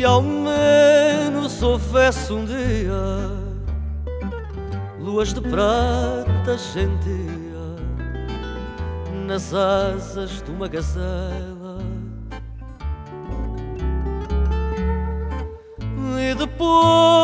Se ao menos houvesse um dia luas de prata sentia nas asas de uma gazela, e depois